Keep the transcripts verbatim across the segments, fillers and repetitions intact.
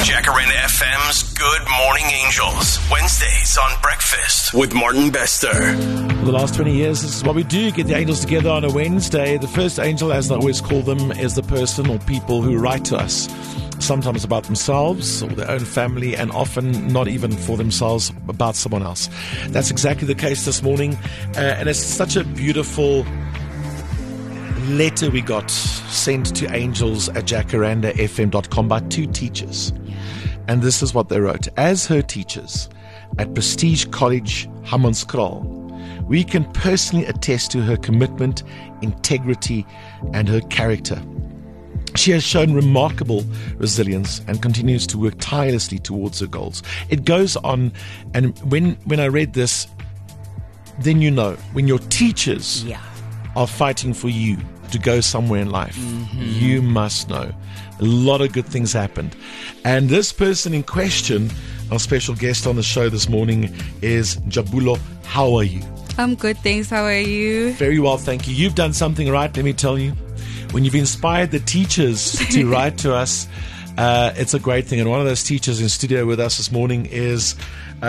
Jacaranda F M's Good Morning Angels. Wednesdays on Breakfast with Martin Bester. For the last twenty years, this is what we do. Get the angels together on a Wednesday. The first angel, as I always call them, is the person or people who write to us. Sometimes about themselves or their own family, and often not even for themselves, about someone else. That's exactly the case this morning. Uh, and it's such a beautiful letter we got sent to angels at jacaranda f m dot com by two teachers. And this is what they wrote. As her teachers at Prestige College, Hammanskraal, we can personally attest to her commitment, integrity, and her character. She has shown remarkable resilience and continues to work tirelessly towards her goals. It goes on, and when, when I read this, then you know, when your teachers yeah. are fighting for you to go somewhere in life, mm-hmm. you must know. A lot of good things happened. And this person in question, our special guest on the show this morning, is Jabulo. How are you? I'm good, thanks. How are you? Very well, thank you. You've done something right, let me tell you. When you've inspired the teachers to write to us, uh, it's a great thing. And one of those teachers in studio with us this morning is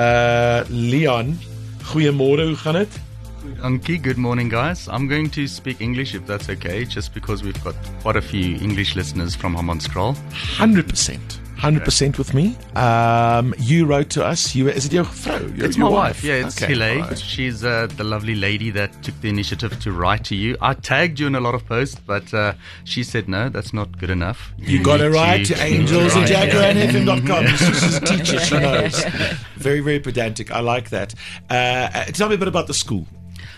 uh, Leon. Goeiemorgen, hoe gaan het? Anki, good morning, guys. I'm going to speak English if that's okay, just because we've got quite a few English listeners from Hammanskraal. one hundred percent. one hundred percent with me. Um, you wrote to us. You, is it your vrouw? Your, it's your my wife? wife. Yeah, it's okay, Hile. right. She's uh, the lovely lady that took the initiative to write to you. I tagged you in a lot of posts, but uh, she said, no, that's not good enough. You, you got to write to, to angels at jacaranda f m dot com. She's a teacher. She knows. Very, very pedantic. I like that. Uh, tell me a bit about the school.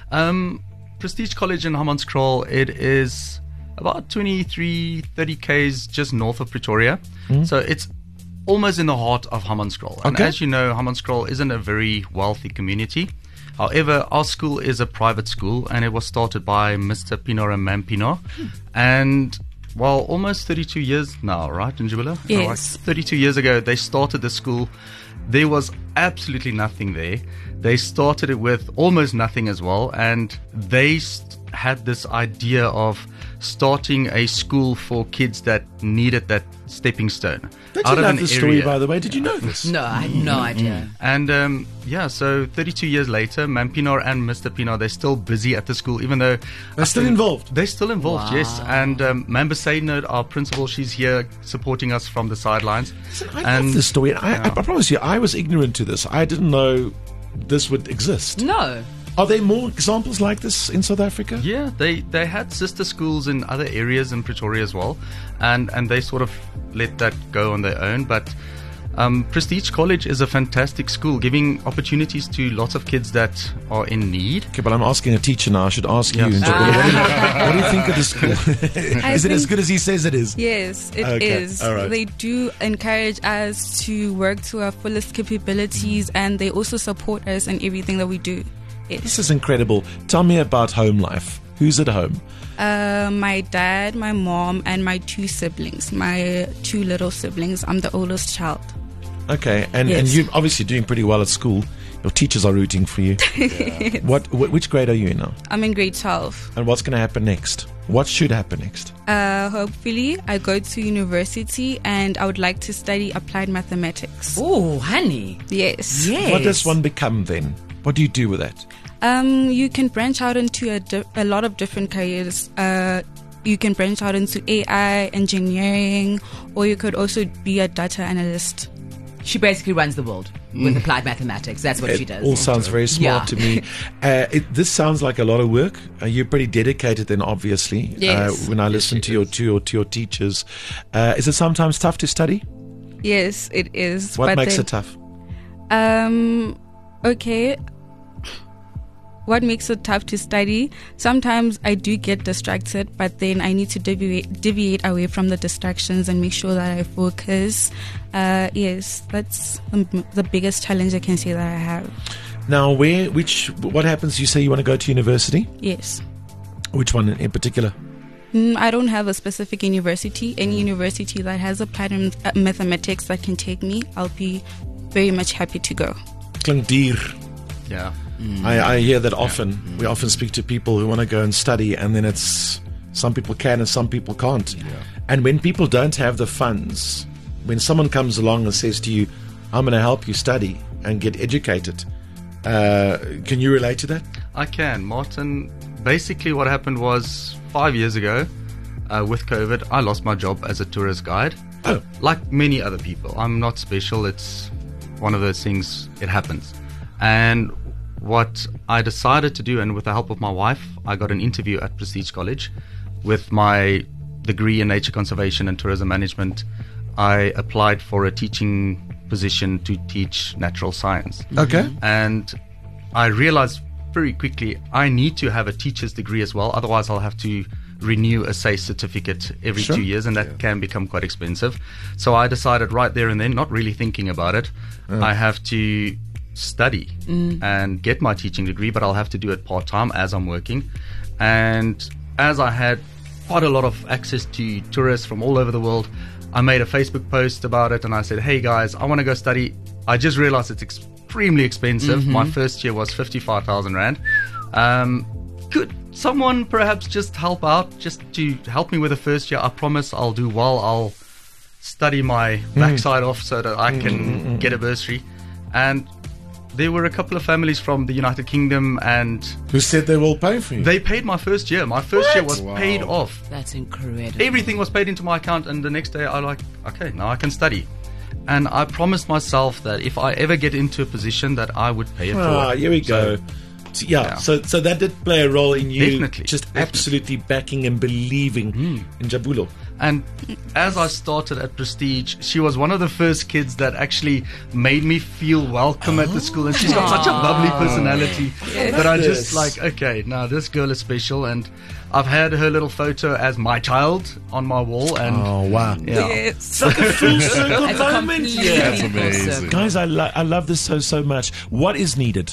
Um, Prestige College in Hammanskraal, it is about twenty-three, thirty kays just north of Pretoria. Mm. So it's almost in the heart of Hammanskraal. And okay. as you know, Hammanskraal isn't a very wealthy community. However, our school is a private school, and it was started by Mister Pienaar and Ma'am Pienaar. Mm. And, well, almost thirty-two years now, right, Njibula? Yes. Right. thirty-two years ago, they started the school. There was absolutely nothing there. They started it with almost nothing as well, and they st- had this idea of starting a school for kids that needed that stepping stone. Don't you love the story, by the way? Did you know this? No, I had no idea. And um, yeah, so thirty-two years later, Ma'am Pienaar and Mister Pienaar, they're still busy at the school, even though they're still involved. They're still involved, wow. yes. And um, Ma'am Besaidnout, our principal, she's here supporting us from the sidelines. Listen, I and, love this story. I, yeah. I, I promise you, I was ignorant to this. I didn't know this would exist. No. Are there more examples like this in South Africa? Yeah, they, they had sister schools in other areas in Pretoria as well, and, and they sort of let that go on their own. But um, Prestige College is a fantastic school, giving opportunities to lots of kids that are in need. Okay, but I'm asking a teacher now. I should ask yeah. you. Ah. What, do you what do you think of the school? Is it as good as he says it is? Yes, it okay. is. All right. They do encourage us to work to our fullest capabilities, and they also support us in everything that we do. Yes. This is incredible. Tell me about home life. Who's at home? Uh, my dad, my mom, and my two siblings. My two little siblings. I'm the oldest child. Okay, and, yes. and you're obviously doing pretty well at school. Your teachers are rooting for you. yes. What? Wh- which grade are you in now? I'm in grade twelve. And what's going to happen next? What should happen next? Uh, hopefully, I go to university, and I would like to study applied mathematics. Oh, honey. Yes. Yes. What does one become then? What do you do with that? Um, you can branch out into a, di- a lot of different careers. Uh, you can branch out into A I, engineering, or you could also be a data analyst. She basically runs the world with mm. applied mathematics. That's what it she does. All sounds very smart yeah. to me. Uh, it, this sounds like a lot of work. Uh, you're pretty dedicated then, obviously. Yes. Uh, when I listen yes, to your, to your to your teachers, uh, is it sometimes tough to study? Yes, it is. What but makes then, it tough? Um. Okay. What makes it tough to study? Sometimes I do get distracted, but then I need to deviate, deviate away from the distractions and make sure that I focus. Uh, yes, that's the, the biggest challenge I can say that I have. Now, where, which, what happens? You say you want to go to university? Yes. Which one in particular? Mm, I don't have a specific university. Any university that has applied in, uh, mathematics that can take me, I'll be very much happy to go. Klink duur. Yeah. Mm. I, I hear that often. Yeah. We often speak to people who want to go and study, and then it's some people can and some people can't. Yeah. And when people don't have the funds when someone comes along and says to you, I'm going to help you study and get educated, uh, can you relate to that? I can, Martin. Basically, what happened was five years ago, uh, with COVID, I lost my job as a tourist guide. Oh. Like many other people. I'm not special. It's one of those things, it happens. And what I decided to do, and with the help of my wife, I got an interview at Prestige College with my degree in nature conservation and tourism management. I applied for a teaching position to teach natural science. Okay. And I realized very quickly I need to have a teacher's degree as well. Otherwise, I'll have to renew a S A C E certificate every Sure. two years, and that yeah. can become quite expensive. So I decided right there and then, not really thinking about it, oh. I have to study mm. and get my teaching degree, but I'll have to do it part-time as I'm working. And as I had quite a lot of access to tourists from all over the world, I made a Facebook post about it, and I said, hey guys, I want to go study. I just realized it's extremely expensive. Mm-hmm. My first year was fifty-five thousand rand. Um, could someone perhaps just help out, just to help me with the first year? I promise I'll do well. I'll study my mm. backside off so that I can mm-hmm. get a bursary. And there were a couple of families from the United Kingdom, and who said they will pay for you? They paid my first year. My first what? year was wow. paid off. That's incredible. Everything was paid into my account, and the next day I like, okay, now I can study. And I promised myself that if I ever get into a position, that I would pay it ah, forward. Here we go. So, So, yeah, yeah, so so that did play a role in you definitely, just definitely. absolutely backing and believing mm. in Jabulo. And as I started at Prestige, she was one of the first kids that actually made me feel welcome oh. at the school. And she's got such a bubbly personality yes. that I just like, okay, now this girl is special. And I've had her little photo as my child on my wall. And oh, wow. Yeah. Yes. It's like a full circle moment. Yeah, that's amazing. Guys, I, lo- I love this so, so much. What is needed?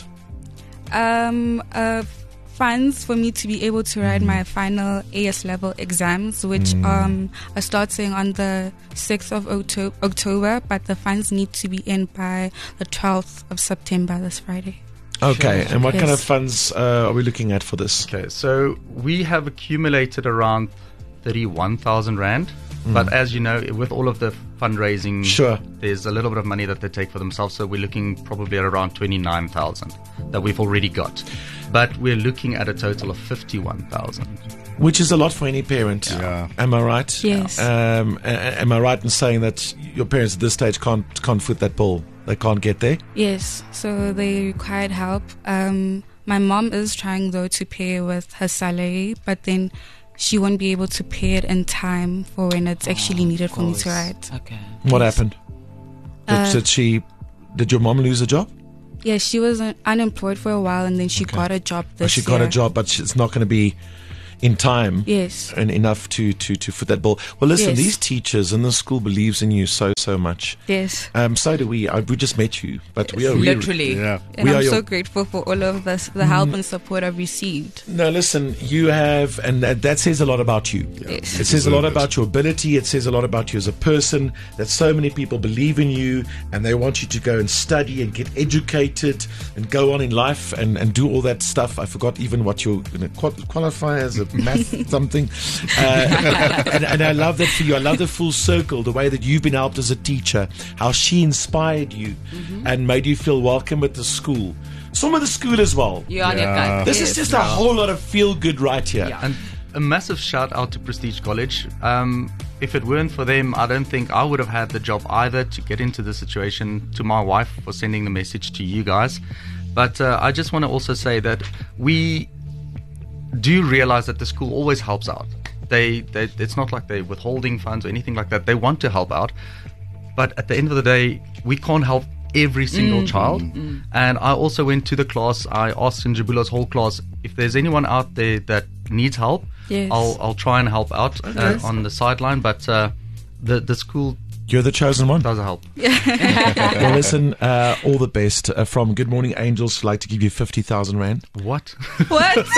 Um, uh, funds for me to be able to write my final A S level exams, which mm. um are starting on the sixth of Octo- October, but the funds need to be in by the twelfth of September, this Friday. Okay, sure. And what yes. kind of funds uh, are we looking at for this? Okay, so we have accumulated around thirty-one thousand rand. Mm. But as you know, with all of the fundraising, sure. there's a little bit of money that they take for themselves. So we're looking probably at around twenty-nine thousand that we've already got. But we're looking at a total of fifty-one thousand. Which is a lot for any parent. Yeah. yeah. Am I right? Yes. Um, a- am I right in saying that your parents at this stage can't can't foot that bill? They can't get there? Yes. So they required help. Um, my mom is trying, though, to pay with her salary, but then she won't be able to pay it in time for when it's actually oh, needed for me to write. Okay. What yes. happened? Did, Uh, did she? Did your mom lose a job? Yeah, she was un- unemployed for a while, and then she Okay. got a job this Oh, she year. got a job, but she- it's not going to be in time. Yes. And enough to, to, to foot that bill. Well, listen, Yes. these teachers and the school believes in you so, so much. Yes. Um, so do we. I, we just met you, but we are really, Literally. Yeah. And We are I'm your- so grateful for all of this, the help and support I've received. No, listen, you have, and that, that says a lot about you. Yes. It says a lot deserve it. about your ability. It says a lot about you as a person, that so many people believe in you and they want you to go and study and get educated and go on in life and, and do all that stuff. I forgot even what you're going to qual- qualify as a math something. Uh, and, and I love that for you. I love the full circle, the way that you've been helped as a teacher, how she inspired you mm-hmm. and made you feel welcome at the school. Some of the school as well. You're on your Yeah. gut. This Yes. is just a whole lot of feel good right here. Yeah. And a massive shout out to Prestige College. Um, if it weren't for them, I don't think I would have had the job either to get into this situation. To my wife for sending the message to you guys. But uh, I just want to also say that we do realize that the school always helps out. They, they, it's not like they're withholding funds or anything like that. They want to help out. But at the end of the day, we can't help every single Mm, child. mm, mm. And I also went to the class. I asked in Jabulo's whole class, if there's anyone out there that needs help, Yes. I'll I'll try and help out uh, Yes. on the sideline. But uh, the the school You're the chosen one. does help. Well, listen, uh, all the best uh, from Good Morning Angels. Like to give you fifty thousand rand, What? What?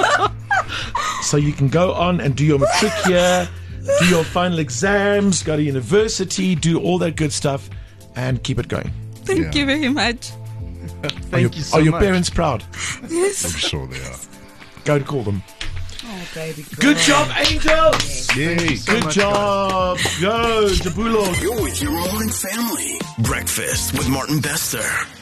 so you can go on and do your matric here, do your final exams, go to university, do all that good stuff, and keep it going. Thank Yeah. you very much. Thank are your, you so are your much. parents proud? I'm sure they are. Go and call them. Oh, baby girl. Good job, Angels. Yay. So Good much, job. Go, Jabulo. You're with your morning family. Breakfast with Martin Bester.